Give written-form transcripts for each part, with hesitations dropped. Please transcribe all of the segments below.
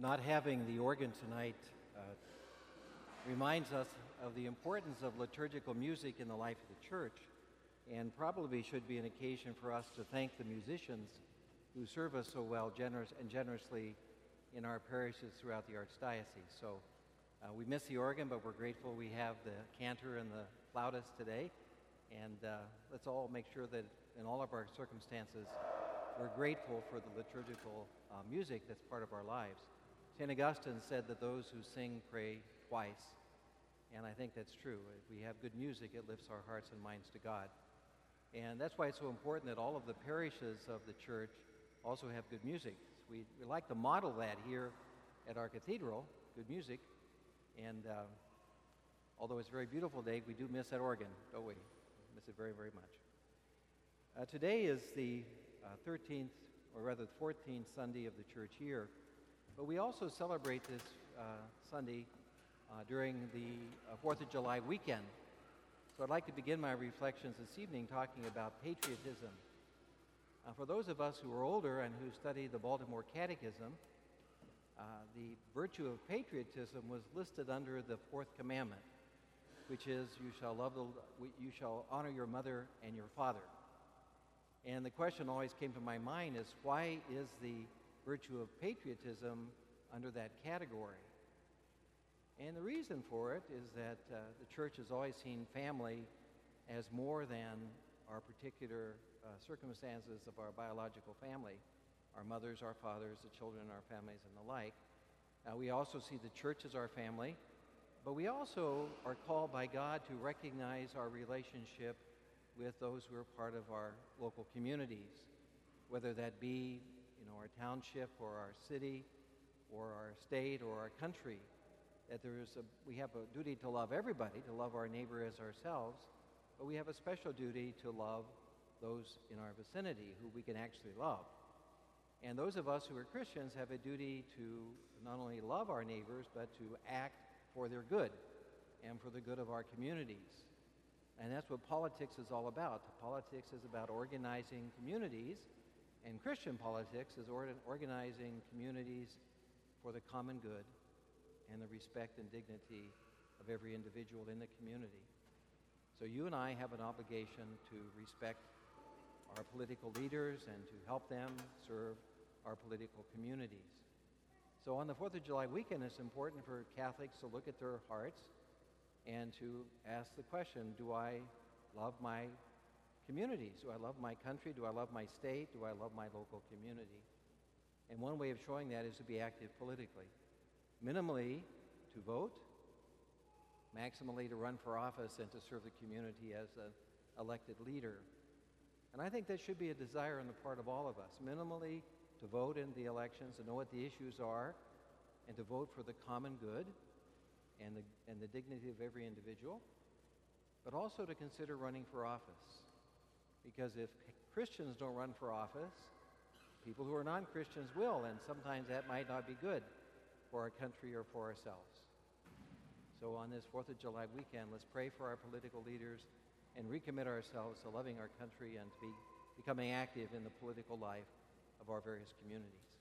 Not having the organ tonight reminds us of the importance of liturgical music in the life of the church, and probably should be an occasion for us to thank the musicians who serve us so well generously in our parishes throughout the Archdiocese. So we miss the organ, but we're grateful we have the cantor and the flautist today, and let's all make sure that in all of our circumstances we're grateful for the liturgical music that's part of our lives. St. Augustine said that those who sing pray twice, and I think that's true. If we have good music, it lifts our hearts and minds to God. And that's why it's so important that all of the parishes of the church also have good music. We like to model that here at our cathedral, good music, and although it's a very beautiful day, we do miss that organ, don't we? Miss it very, very much. Today is the 13th, or rather the 14th Sunday of the church year. But we also celebrate this Sunday during the 4th of July weekend. So I'd like to begin my reflections this evening talking about patriotism. For those of us who are older and who study the Baltimore Catechism, the virtue of patriotism was listed under the fourth commandment, which is you shall honor your mother and your father. And the question always came to my mind is, why is the virtue of patriotism under that category? And the reason for it is that the church has always seen family as more than our particular circumstances of our biological family, our mothers, our fathers, the children in our families, and the like. We also see the church as our family, but we also are called by God to recognize our relationship with those who are part of our local communities, whether that be our township or our city or our state or our country, that we have a duty to love everybody, to love our neighbor as ourselves, but we have a special duty to love those in our vicinity who we can actually love. And those of us who are Christians have a duty to not only love our neighbors, but to act for their good and for the good of our communities. And that's what politics is all about. Politics is about organizing communities, and Christian politics is organizing communities for the common good and the respect and dignity of every individual in the community. So you and I have an obligation to respect our political leaders and to help them serve our political communities. So on the 4th of July weekend, it's important for Catholics to look at their hearts and to ask the question, do I love my communities? Do I love my country? Do I love my state? Do I love my local community? And one way of showing that is to be active politically. Minimally, to vote. Maximally, to run for office and to serve the community as an elected leader. And I think that should be a desire on the part of all of us. Minimally, to vote in the elections, to know what the issues are, and to vote for the common good and the dignity of every individual, but also to consider running for office. Because if Christians don't run for office, people who are non-Christians will, and sometimes that might not be good for our country or for ourselves. So on this 4th of July weekend, let's pray for our political leaders and recommit ourselves to loving our country and to becoming active in the political life of our various communities.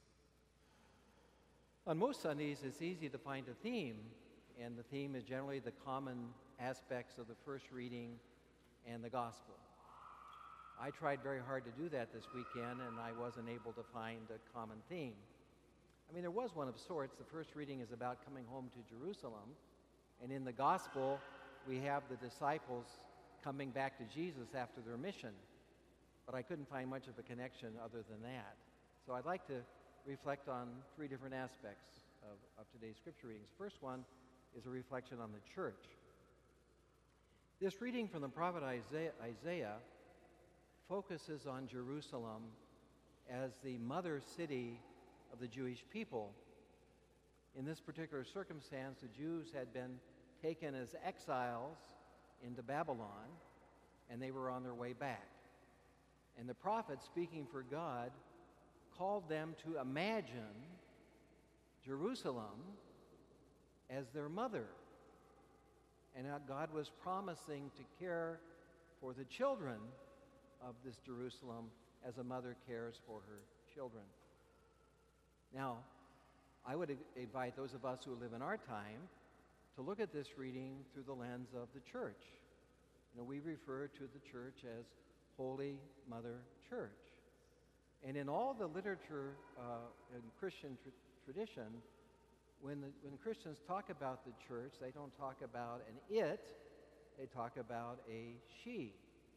On most Sundays, it's easy to find a theme, and the theme is generally the common aspects of the first reading and the gospel. I tried very hard to do that this weekend, and I wasn't able to find a common theme. I mean, there was one of sorts. The first reading is about coming home to Jerusalem, and in the gospel, we have the disciples coming back to Jesus after their mission. But I couldn't find much of a connection other than that. So I'd like to reflect on three different aspects of today's scripture readings. The first one is a reflection on the church. This reading from the prophet Isaiah focuses on Jerusalem as the mother city of the Jewish people. In this particular circumstance, the Jews had been taken as exiles into Babylon, and they were on their way back. And the prophet, speaking for God, called them to imagine Jerusalem as their mother. And God was promising to care for the children of this Jerusalem as a mother cares for her children. Now, I would invite those of us who live in our time to look at this reading through the lens of the church. We refer to the church as Holy Mother Church. And in all the literature in Christian tradition, when Christians talk about the church, they don't talk about an it, they talk about a she.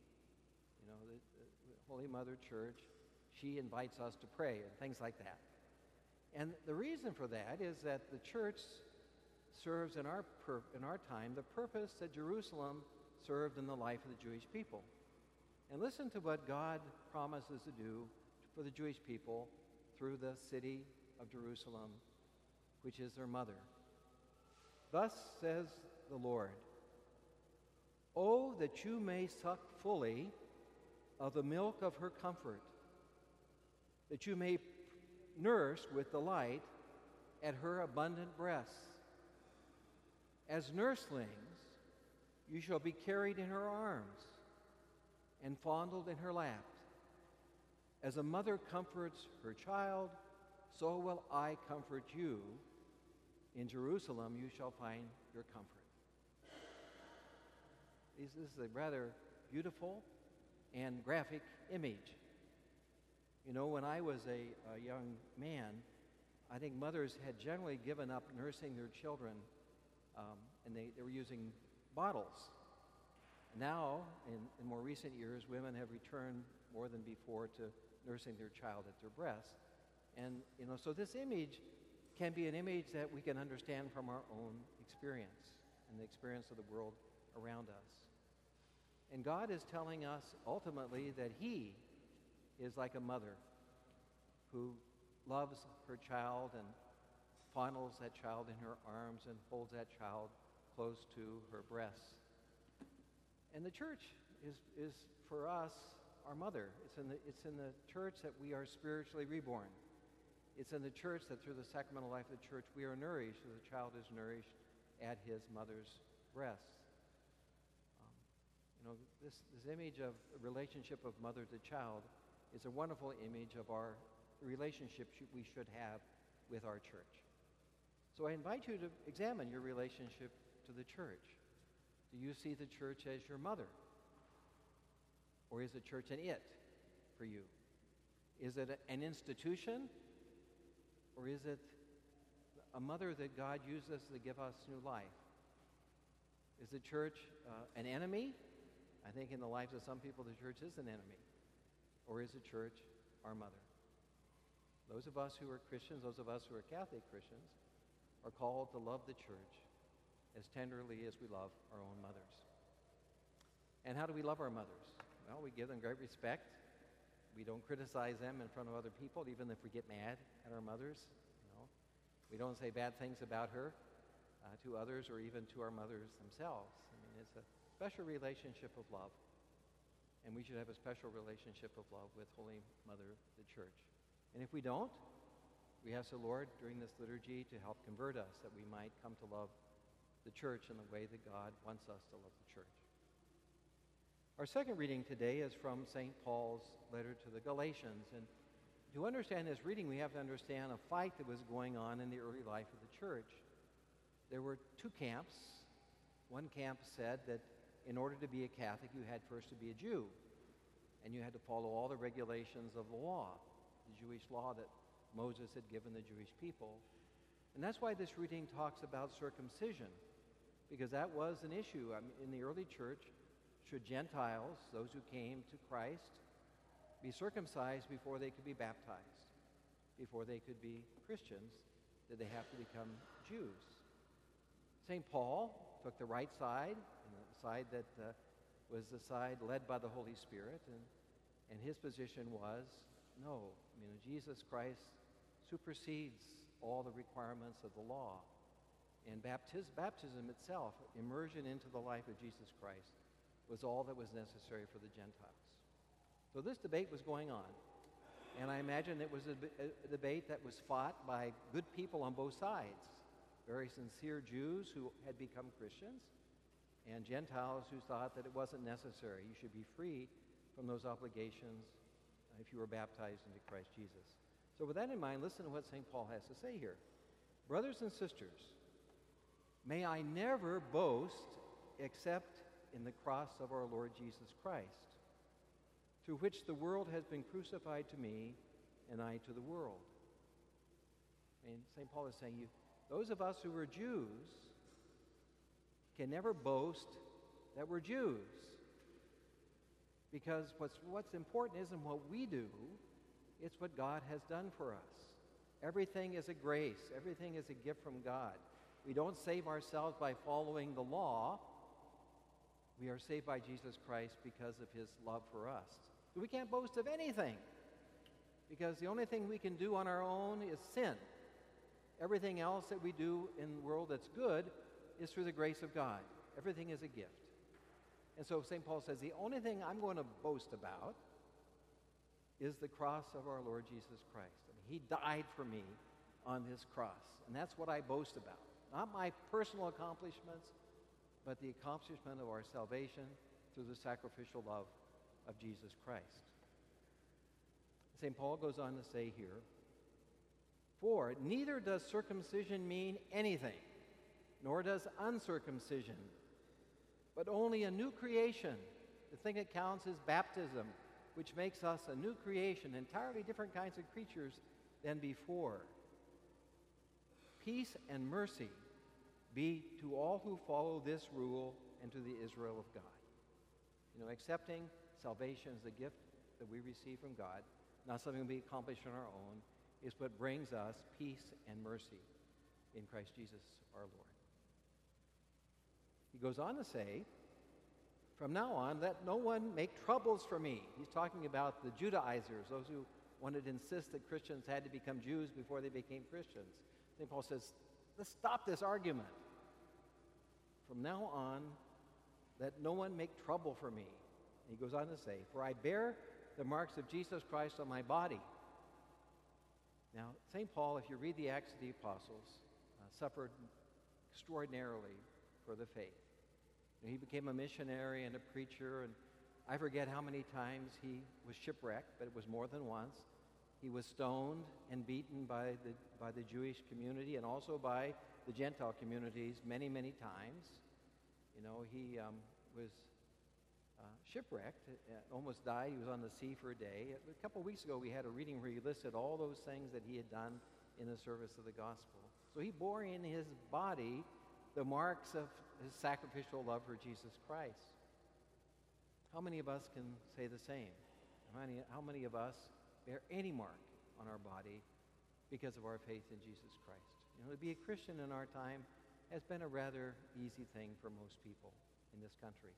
The Holy Mother Church, she invites us to pray and things like that. And the reason for that is that the church serves in our time the purpose that Jerusalem served in the life of the Jewish people. And listen to what God promises to do for the Jewish people through the city of Jerusalem, which is their mother. Thus says the Lord, "Oh, that you may suck fully of the milk of her comfort, that you may nurse with delight at her abundant breasts. As nurslings, you shall be carried in her arms and fondled in her lap. As a mother comforts her child, so will I comfort you. In Jerusalem you shall find your comfort." This is a rather beautiful and graphic image. When I was a young man, I think mothers had generally given up nursing their children, and they were using bottles. Now, in more recent years, women have returned more than before to nursing their child at their breast. And, so this image can be an image that we can understand from our own experience and the experience of the world around us. And God is telling us ultimately that He is like a mother who loves her child and fondles that child in her arms and holds that child close to her breasts. And the church is for us our mother. It's in the church that we are spiritually reborn. It's in the church that through the sacramental life of the church we are nourished as a child is nourished at his mother's breasts. This image of the relationship of mother to child is a wonderful image of our relationship we should have with our church. So I invite you to examine your relationship to the church. Do you see the church as your mother? Or is the church an it for you? Is it an institution? Or is it a mother that God uses to give us new life? Is the church an enemy? I think in the lives of some people the church is an enemy. Or is the church our mother? Those of us who are Christians, those of us who are Catholic Christians, are called to love the church as tenderly as we love our own mothers. And how do we love our mothers? Well, we give them great respect. We don't criticize them in front of other people, even if we get mad at our mothers. We don't say bad things about her to others or even to our mothers themselves. It's a special relationship of love. And we should have a special relationship of love with Holy Mother, the Church. And if we don't, we ask the Lord during this liturgy to help convert us, that we might come to love the church in the way that God wants us to love the church. Our second reading today is from St. Paul's letter to the Galatians. And to understand this reading, we have to understand a fight that was going on in the early life of the church. There were two camps. One camp said that in order to be a Catholic, you had first to be a Jew, and you had to follow all the regulations of the law, the Jewish law that Moses had given the Jewish people. And that's why this reading talks about circumcision, because that was an issue. In the early church, should Gentiles, those who came to Christ, be circumcised before they could be baptized, before they could be Christians? Did they have to become Jews? St. Paul took the right side, and the side that was the side led by the Holy Spirit, and his position was, no, Jesus Christ supersedes all the requirements of the law. And baptism itself, immersion into the life of Jesus Christ, was all that was necessary for the Gentiles. So this debate was going on, and I imagine it was a debate that was fought by good people on both sides, very sincere Jews who had become Christians, and Gentiles who thought that it wasn't necessary. You should be free from those obligations if you were baptized into Christ Jesus. So with that in mind, listen to what St. Paul has to say here. Brothers and sisters, may I never boast except in the cross of our Lord Jesus Christ, through which the world has been crucified to me and I to the world. And St. Paul is saying, those of us who are Jews can never boast that we're Jews, because what's important isn't what we do, it's what God has done for us. Everything is a grace. Everything is a gift from God. We don't save ourselves by following the law. We are saved by Jesus Christ because of his love for us. So we can't boast of anything, because the only thing we can do on our own is sin. Everything else that we do in the world that's good is through the grace of God. Everything is a gift. And so St. Paul says, the only thing I'm going to boast about is the cross of our Lord Jesus Christ. I mean, he died for me on this cross, and that's what I boast about. Not my personal accomplishments, but the accomplishment of our salvation through the sacrificial love of Jesus Christ. St. Paul goes on to say here, for neither does circumcision mean anything, nor does uncircumcision, but only a new creation. The thing that counts is baptism, which makes us a new creation, entirely different kinds of creatures than before. Peace and mercy be to all who follow this rule and to the Israel of God. Accepting salvation as a gift that we receive from God, not something we accomplish on our own, is what brings us peace and mercy in Christ Jesus our Lord. He goes on to say, from now on, let no one make troubles for me. He's talking about the Judaizers, those who wanted to insist that Christians had to become Jews before they became Christians. St. Paul says, let's stop this argument. From now on, let no one make trouble for me. And he goes on to say, for I bear the marks of Jesus Christ on my body. Now, St. Paul, if you read the Acts of the Apostles, suffered extraordinarily for the faith. He became a missionary and a preacher, and I forget how many times he was shipwrecked, but it was more than once. He was stoned and beaten by the Jewish community and also by the Gentile communities many, many times. He was shipwrecked, almost died. He was on the sea for a day. A couple weeks ago, we had a reading where he listed all those things that he had done in the service of the gospel. So he bore in his body the marks of his sacrificial love for Jesus Christ. How many of us can say the same? How many of us bear any mark on our body because of our faith in Jesus Christ? To be a Christian in our time has been a rather easy thing for most people in this country.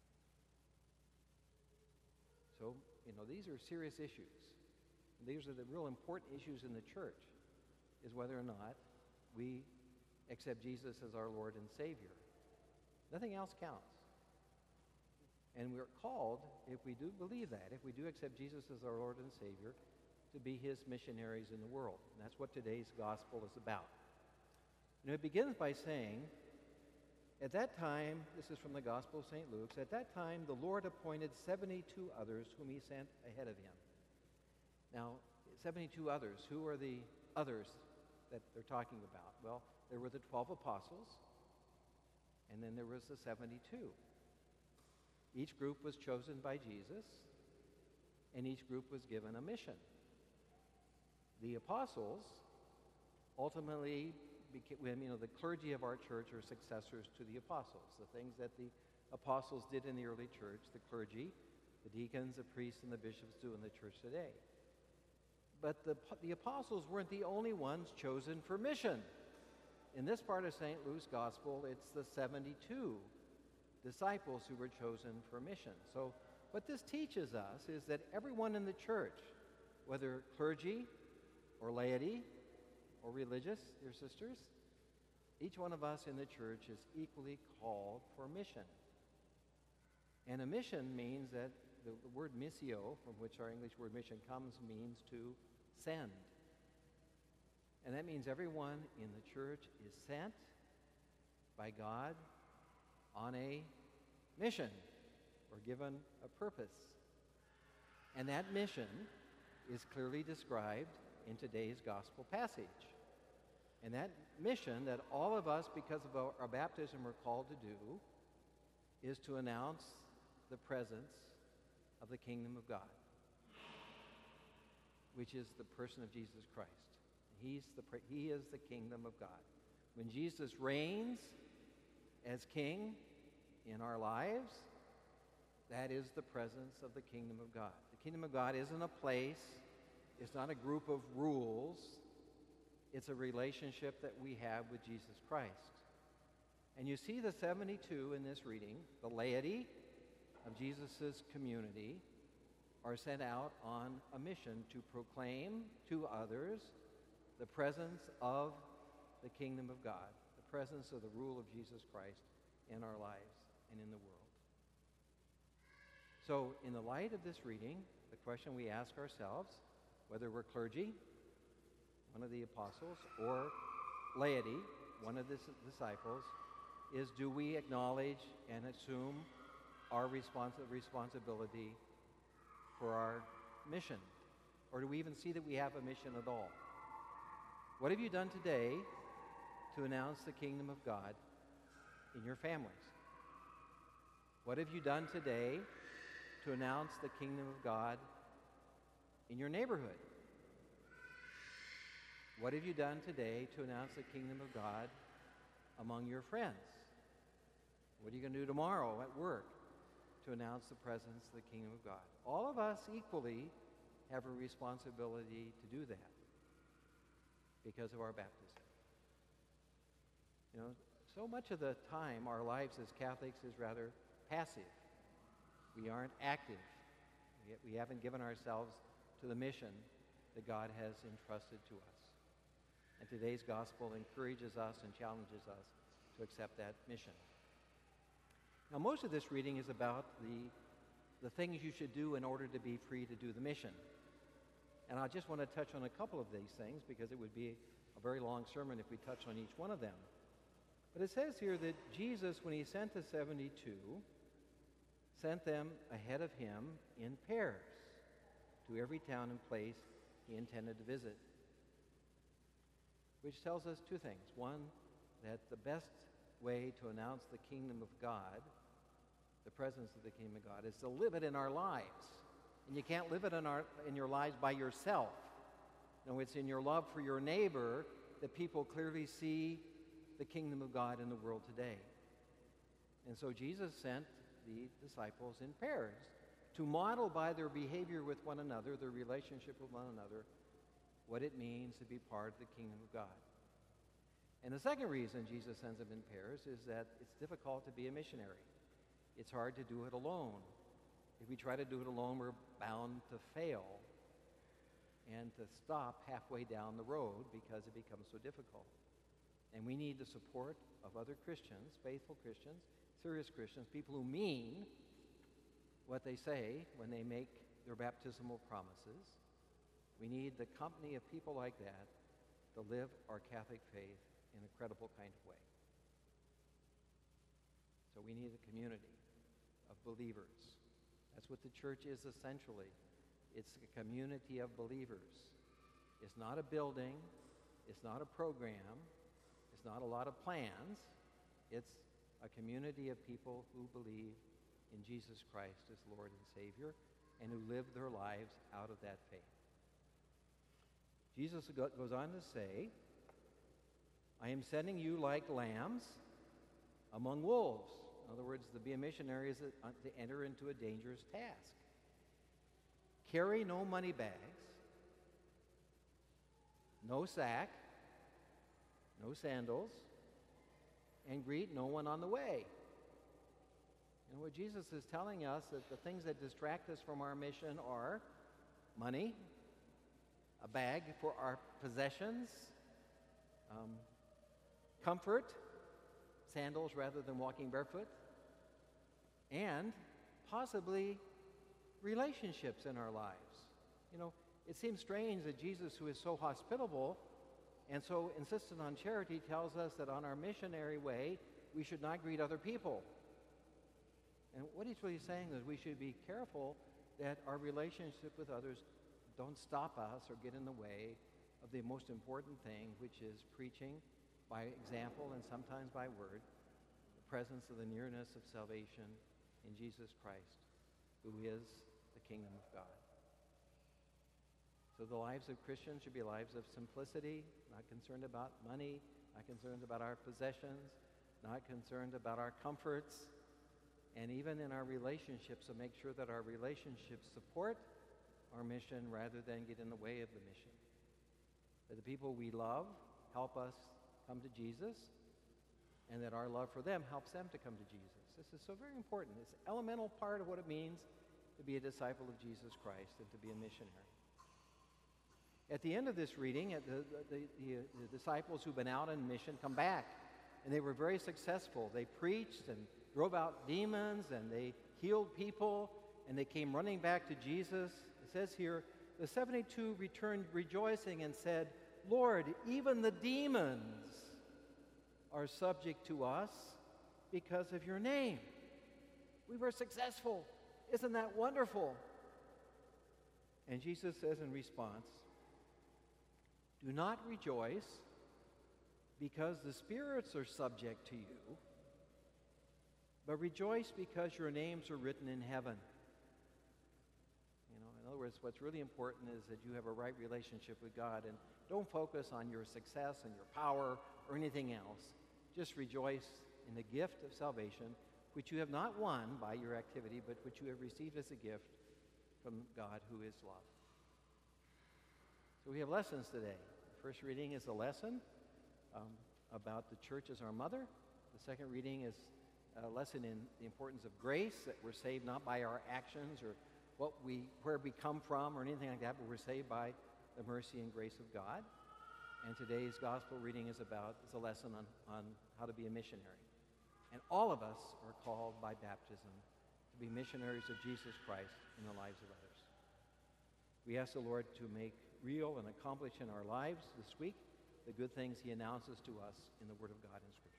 So, these are serious issues. These are the real important issues in the church, is whether or not we accept Jesus as our Lord and Savior. Nothing else counts. And we're called, if we do believe that, if we do accept Jesus as our Lord and Savior, to be his missionaries in the world. And that's what today's gospel is about. It begins by saying, at that time, this is from the Gospel of St. Luke, at that time the Lord appointed 72 others whom he sent ahead of him. Now, 72 others, who are the others that they're talking about? Well, there were the 12 apostles, and then there was the 72. Each group was chosen by Jesus, and each group was given a mission. The apostles ultimately became, the clergy of our church are successors to the apostles. The things that the apostles did in the early church, the clergy, the deacons, the priests, and the bishops do in the church today. But the apostles weren't the only ones chosen for mission. In this part of St. Luke's gospel, it's the 72 disciples who were chosen for mission. So what this teaches us is that everyone in the church, whether clergy or laity or religious, dear sisters, each one of us in the church is equally called for mission. And a mission means that the word missio, from which our English word mission comes, means to send. And that means everyone in the church is sent by God on a mission or given a purpose. And that mission is clearly described in today's gospel passage. And that mission that all of us, because of our baptism, are called to do is to announce the presence of the kingdom of God, which is the person of Jesus Christ. He is the kingdom of God. When Jesus reigns as king in our lives, that is the presence of the kingdom of God. The kingdom of God isn't a place. It's not a group of rules. It's a relationship that we have with Jesus Christ. And you see the 72 in this reading, the laity of Jesus' community, are sent out on a mission to proclaim to others the presence of the kingdom of God, the presence of the rule of Jesus Christ in our lives and in the world. So in the light of this reading, the question we ask ourselves, whether we're clergy, one of the apostles, or laity, one of the disciples, is do we acknowledge and assume our responsibility for our mission? Or do we even see that we have a mission at all? What have you done today to announce the kingdom of God in your families? What have you done today to announce the kingdom of God in your neighborhood? What have you done today to announce the kingdom of God among your friends? What are you going to do tomorrow at work to announce the presence of the kingdom of God? All of us equally have a responsibility to do that because of our baptism. You know, so much of the time our lives as Catholics is rather passive. We aren't active. We haven't given ourselves to the mission that God has entrusted to us. And today's gospel encourages us and challenges us to accept that mission. Now, most of this reading is about the things you should do in order to be free to do the mission. And I just want to touch on a couple of these things because it would be a very long sermon if we touch on each one of them. But it says here that Jesus, when he sent the 72, sent them ahead of him in pairs to every town and place he intended to visit. Which tells us two things. One, that the best way to announce the kingdom of God, the presence of the kingdom of God, is to live it in our lives. And you can't live it in your lives by yourself. No, it's in your love for your neighbor that people clearly see the kingdom of God in the world today. And so Jesus sent the disciples in pairs to model by their behavior with one another, their relationship with one another, what it means to be part of the kingdom of God. And the second reason Jesus sends them in pairs is that it's difficult to be a missionary. It's hard to do it alone. If we try to do it alone, we're bound to fail and to stop halfway down the road because it becomes so difficult. And we need the support of other Christians, faithful Christians, serious Christians, people who mean what they say when they make their baptismal promises. We need the company of people like that to live our Catholic faith in a credible kind of way. So we need a community of believers. That's what the church is essentially. It's a community of believers. It's not a building. It's not a program. It's not a lot of plans. It's a community of people who believe in Jesus Christ as Lord and Savior and who live their lives out of that faith. Jesus goes on to say, I am sending you like lambs among wolves. In other words, to be a missionary is to enter into a dangerous task. Carry no money bags, no sack, no sandals, and greet no one on the way. And what Jesus is telling us that the things that distract us from our mission are money, a bag for our possessions, comfort, sandals rather than walking barefoot, and possibly relationships in our lives. You know, it seems strange that Jesus, who is so hospitable and so insistent on charity, tells us that on our missionary way, we should not greet other people. And what he's really saying is we should be careful that our relationship with others don't stop us or get in the way of the most important thing, which is preaching by example and sometimes by word, the presence of the nearness of salvation in Jesus Christ, who is the kingdom of God. So the lives of Christians should be lives of simplicity, not concerned about money, not concerned about our possessions, not concerned about our comforts, and even in our relationships, so make sure that our relationships support our mission rather than get in the way of the mission. That the people we love help us come to Jesus, and that our love for them helps them to come to Jesus. This is so very important. It's an elemental part of what it means to be a disciple of Jesus Christ and to be a missionary. At the end of this reading, the disciples who've been out on mission come back, and they were very successful. They preached and drove out demons, and they healed people, and they came running back to Jesus. It says here, the 72 returned rejoicing and said, Lord, even the demons are subject to us because of your name. We were successful. Isn't that wonderful? And Jesus says in response, do not rejoice because the spirits are subject to you, but rejoice because your names are written in heaven. You know, in other words, what's really important is that you have a right relationship with God, and don't focus on your success and your power or anything else. Just rejoice in the gift of salvation, which you have not won by your activity, but which you have received as a gift from God, who is love. So we have lessons today. The first reading is a lesson about the church as our mother. The second reading is a lesson in the importance of grace, that we're saved not by our actions or where we come from or anything like that, but we're saved by the mercy and grace of God. And today's gospel reading is a lesson on how to be a missionary. And all of us are called by baptism to be missionaries of Jesus Christ in the lives of others. We ask the Lord to make real and accomplish in our lives this week the good things he announces to us in the Word of God in Scripture.